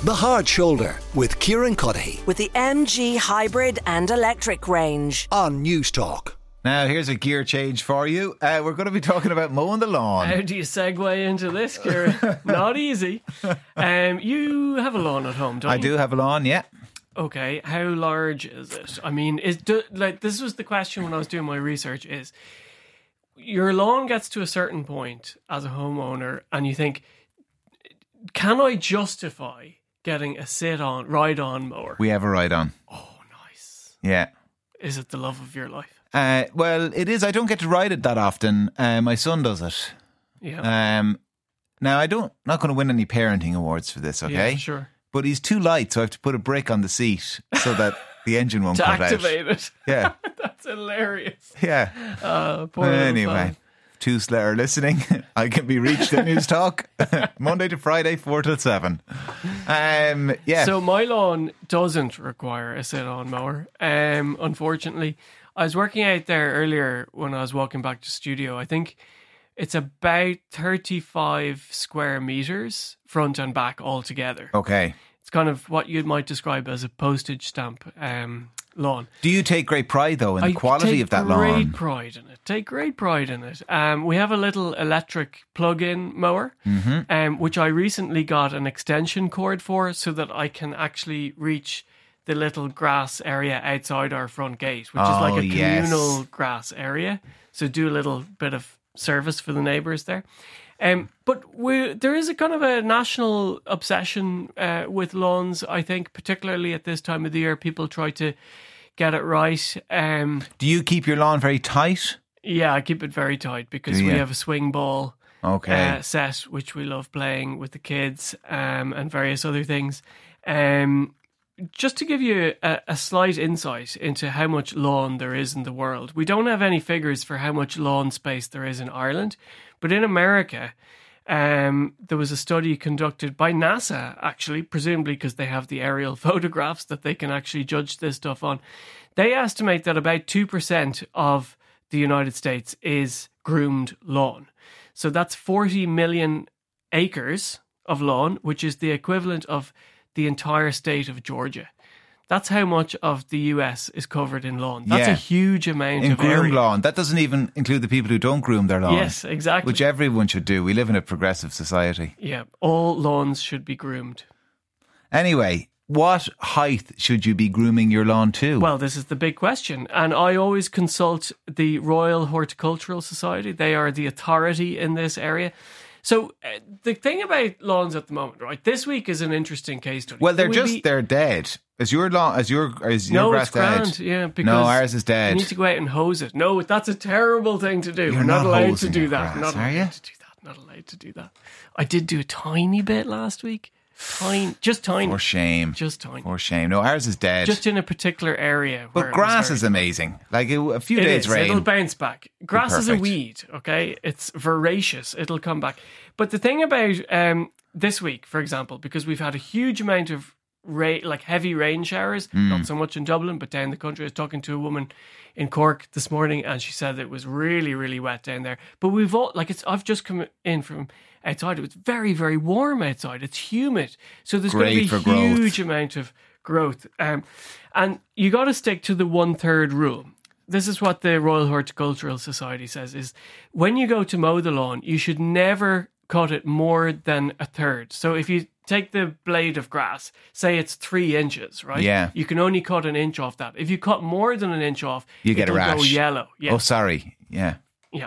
The Hard Shoulder with Kieran Cuddihy with the MG hybrid and electric range on News Talk. Now, here's a gear change for you. We're going to be talking about mowing the lawn. How do you segue into this, Kieran? Not easy. You have a lawn at home, don't you? I do have a lawn, yeah. Okay, how large is it? I mean, this was the question when I was doing my research, is your lawn gets to a certain point as a homeowner and you think, can I justify getting a ride-on mower? We have a ride-on. Oh, nice. Yeah. Is it the love of your life? Well, it is. I don't get to ride it that often. My son does it. Yeah. Now, not going to win any parenting awards for this, okay? Yeah, sure. But he's too light, so I have to put a brake on the seat so that the engine won't to cut activate out. it. Yeah. That's hilarious. Yeah. Poor little Anyway. fella. To Slayer listening, I can be reached at News Talk Monday to Friday 4 till 7. Yeah. So my lawn doesn't require a sit-on mower. Unfortunately, I was working out there earlier when I was walking back to studio. I think it's about 35 square meters front and back altogether. Okay. It's kind of what you might describe as a postage stamp lawn. Do you take great pride though in the quality of that lawn? Take great pride in it. We have a little electric plug-in mower, which I recently got an extension cord for, so that I can actually reach the little grass area outside our front gate, which is like a communal grass area. So do a little bit of service for the neighbours there. But there is a kind of a national obsession with lawns, I think, particularly at this time of the year. People try to get it right. Do you keep your lawn very tight? Yeah, I keep it very tight because we have a swing ball set, which we love playing with the kids, and various other things. Just to give you a slight insight into how much lawn there is in the world, we don't have any figures for how much lawn space there is in Ireland, but in America, there was a study conducted by NASA, actually, presumably because they have the aerial photographs that they can actually judge this stuff on. They estimate that about 2% of the United States is groomed lawn. So that's 40 million acres of lawn, which is the equivalent of the entire state of Georgia. That's how much of the US is covered in lawn. That's a huge amount of area. In groomed lawn. That doesn't even include the people who don't groom their lawn. Yes, exactly. Which everyone should do. We live in a progressive society. Yeah, all lawns should be groomed. Anyway, what height should you be grooming your lawn to? Well, this is the big question. And I always consult the Royal Horticultural Society. They are the authority in this area. So the thing about lawns at the moment, right? This week is an interesting case study. Well, they're dead. Is your lawn, is your grass it's dead? Grand, yeah, because no, ours is dead. You need to go out and hose it. No, that's a terrible thing to do. You're We're not allowed to hosing do your that. grass, Not are you? allowed to do that. Not allowed to do that. I did do a tiny bit last week. Just tiny. For shame. Just tiny. For shame. No, ours is dead. Just in a particular area. But grass is amazing. Like a few days rain. It'll bounce back. Grass is a weed, okay? It's voracious. It'll come back. But the thing about this week, for example, because we've had a huge amount of heavy rain showers, not so much in Dublin, but down the country. I was talking to a woman in Cork this morning, and she said it was really, really wet down there. But we've all I've just come in from outside. It was very, very warm outside. It's humid, so there's going to be a huge amount of growth. And you got to stick to the 1/3 rule. This is what the Royal Horticultural Society says: is when you go to mow the lawn, you should never cut it more than 1/3. So if you take the blade of grass, say it's 3 inches, right? Yeah. You can only cut an inch off that. If you cut more than an inch off, you get a rash. It'll go yellow. Yeah. Oh, sorry. Yeah. Yeah.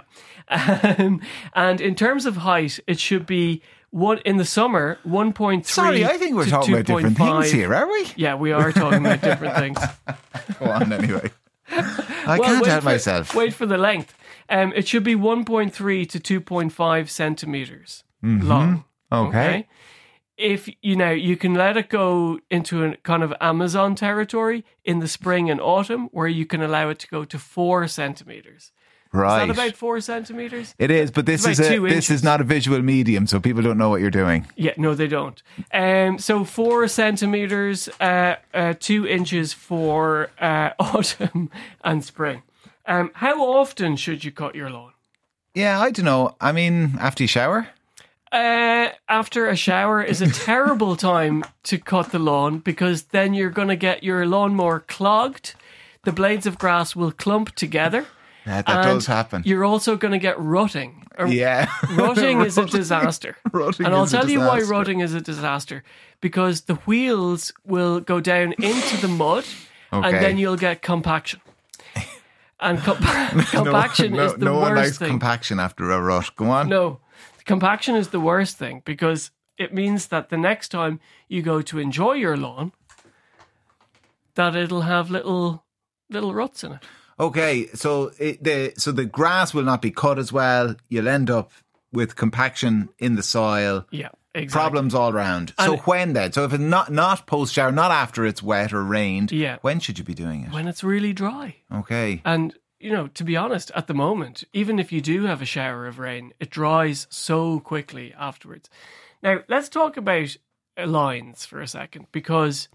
And in terms of height, it should be in the summer 1.3. Sorry, I think we're talking about different things here, are we? Yeah, we are talking about different things. Go on anyway. I can't help myself. Wait for the length. It should be 1.3 to 2.5 centimeters long. Okay. If you can let it go into a kind of Amazon territory in the spring and autumn, where you can allow it to go to 4 centimeters. Right. Is that about 4 centimeters? It is, but this is not a visual medium, so people don't know what you're doing. Yeah, no, they don't. So 4 centimeters, 2 inches for autumn and spring. How often should you cut your lawn? Yeah, I don't know. I mean, after you shower? after a shower is a terrible time to cut the lawn, because then you're going to get your lawnmower clogged. The blades of grass will clump together. That does happen. You're also going to get rutting. Yeah. Rutting is a disaster. Rutting and I'll is a tell you why disaster. rutting is a disaster. Because the wheels will go down into the mud, and Okay. then you'll get compaction. And compaction is the no one likes worst thing. compaction after a rut. Go on. No, compaction is the worst thing, because it means that the next time you go to enjoy your lawn, that it'll have little ruts in it. Okay, so the grass will not be cut as well. You'll end up with compaction in the soil. Yeah, exactly. Problems all round. So when then? So if it's not post shower, not after it's wet or rained, Yeah. when should you be doing it? When it's really dry. Okay. And, to be honest, at the moment, even if you do have a shower of rain, it dries so quickly afterwards. Now, let's talk about lines for a second, because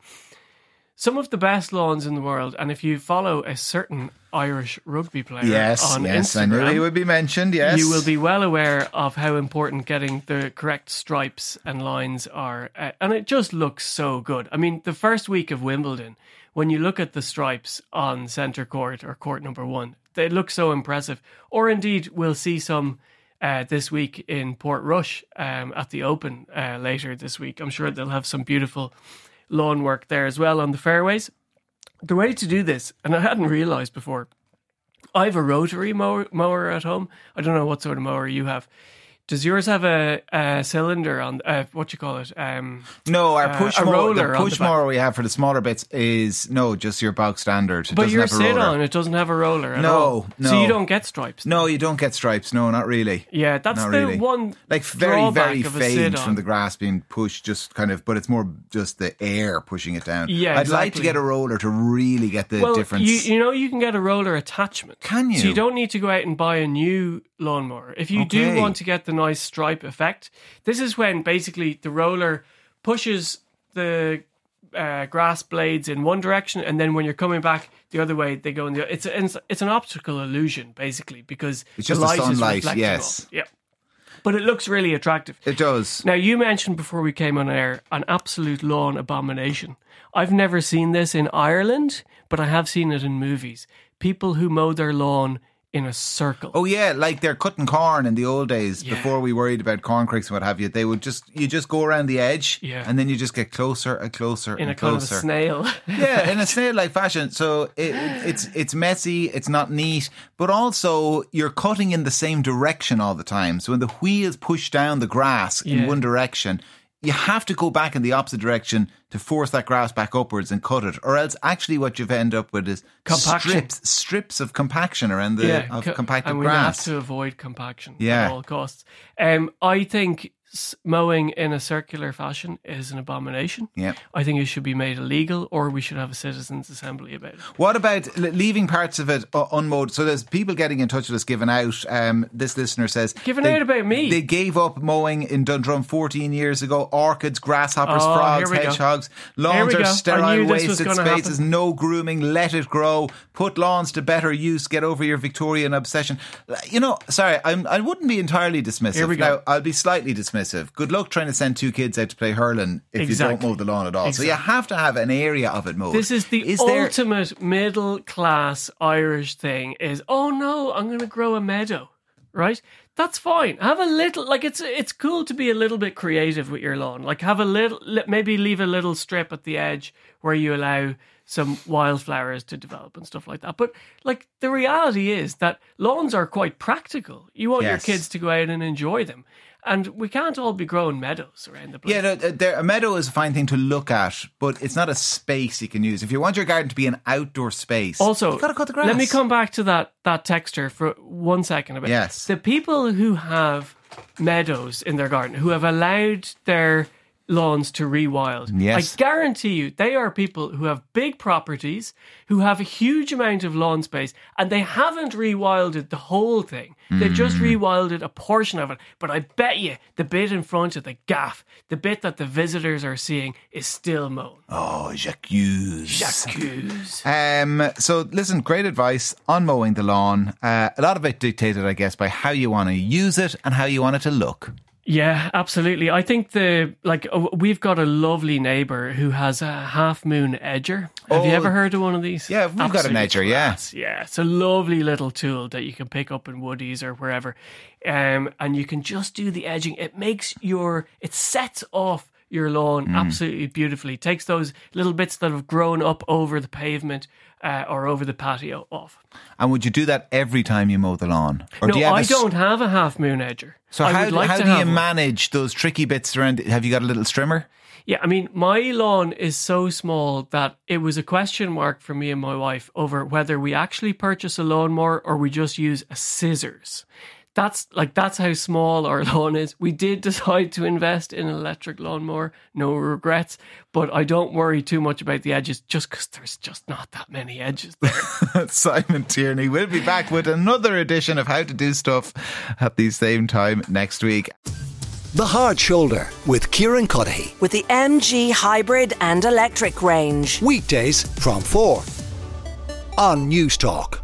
some of the best lawns in the world, and if you follow a certain Irish rugby player on Instagram, I knew he would be mentioned, yes. you will be well aware of how important getting the correct stripes and lines are. And it just looks so good. I mean, the first week of Wimbledon, when you look at the stripes on centre court or court number 1, they look so impressive. Or indeed, we'll see some this week in Portrush at the Open later this week. I'm sure they'll have some beautiful lawn work there as well on the fairways. The way to do this, and I hadn't realised before, I have a rotary mower at home. I don't know what sort of mower you have. Does yours have a cylinder on, what you call it? No, our push mower, roller the on push the back. mower we have for the smaller bits is, just your bog standard. It But doesn't your have a roller. sit-on, it doesn't have a roller at No, all. no. So you don't get stripes. No, you don't get stripes. No, not really. Yeah, that's Not the really. one Like very, drawback very of a faint sit-on. from the grass being pushed, just kind of, but it's more just the air pushing it down. Yeah, I'd like to exactly. get a roller to really get the Well, difference. you can get a roller attachment. Can you? So you don't need to go out and buy a new lawnmower. If you do Okay. want to get the nice stripe effect, this is when basically the roller pushes the grass blades in one direction, and then when you're coming back the other way, they go in the other. It's an optical illusion, basically, because It's the just the light is sunlight, reflecting yes. off. Yeah. But it looks really attractive. It does. Now, you mentioned before we came on air an absolute lawn abomination. I've never seen this in Ireland, but I have seen it in movies. People who mow their lawn in a circle. Oh yeah, like they're cutting corn in the old days Yeah. before we worried about corn cricks and what have you. They would you just go around the edge, Yeah. and then you just get closer and closer in and a kind of a closer. snail. Yeah, in a snail-like fashion. So it's messy, it's not neat, but also you're cutting in the same direction all the time. So when the wheels push down the grass in Yeah. one direction, you have to go back in the opposite direction to force that grass back upwards and cut it, or else actually what you've end up with is Compaction. strips of compaction around the compacted and we grass. have to avoid compaction Yeah. at all costs. I think mowing in a circular fashion is an abomination. Yeah. I think it should be made illegal, or we should have a citizens' assembly about it. What about leaving parts of it unmowed? So there's people getting in touch with us giving out. This listener says... Giving out about me? They gave up mowing in Dundrum 14 years ago. Orchids, grasshoppers, Oh, frogs, here we go. hedgehogs. Here Lawns we are go. I sterile, knew this was wasted gonna spaces. happen. No grooming. Let it grow. Put lawns to better use. Get over your Victorian obsession. Sorry, I wouldn't be entirely dismissive. Here we go. Now, I'll be slightly dismissive. Good luck trying to send two kids out to play hurling if Exactly. you don't mow the lawn at all. So you Exactly. have to have an area of it mowed. This is the there- ultimate middle class Irish thing is, oh no, I'm going to grow a meadow, right? That's fine. Have a little, like it's cool to be a little bit creative with your lawn. Like have a little, maybe leave a little strip at the edge where you allow some wildflowers to develop and stuff like that. But like the reality is that lawns are quite practical. You want your Yes. kids to go out and enjoy them. And we can't all be growing meadows around the place. Yeah, a meadow is a fine thing to look at, but it's not a space you can use. If you want your garden to be an outdoor space, Also, you've got to cut the grass. let me come back to that texture for 1 second. About Yes. the people who have meadows in their garden, who have allowed their lawns to rewild. Yes. I guarantee you, they are people who have big properties, who have a huge amount of lawn space, and they haven't rewilded the whole thing. They've just rewilded a portion of it. But I bet you the bit in front of the gaff, the bit that the visitors are seeing, is still mown. Oh, j'accuse. J'accuse. So listen, great advice on mowing the lawn. A lot of it dictated, I guess, by how you want to use it and how you want it to look. Yeah, absolutely. I think we've got a lovely neighbour who has a Half Moon edger. Have you ever heard of one of these? Yeah, we've got an edger, class. Yeah, it's a lovely little tool that you can pick up in Woodies or wherever. And you can just do the edging. It sets off your lawn absolutely beautifully. It takes those little bits that have grown up over the pavement or over the patio off. And would you do that every time you mow the lawn? Or No, I don't have a Half Moon edger. So how do you manage those tricky bits around? Have you got a little strimmer? Yeah, I mean, my lawn is so small that it was a question mark for me and my wife over whether we actually purchase a lawnmower or we just use a scissors. That's how small our lawn is. We did decide to invest in an electric lawnmower, no regrets, but I don't worry too much about the edges just because there's just not that many edges there. Simon Tierney will be back with another edition of How to Do Stuff at the same time next week. The Hard Shoulder with Kieran Cuddihy. With the MG hybrid and electric range. Weekdays from 4 on News Talk.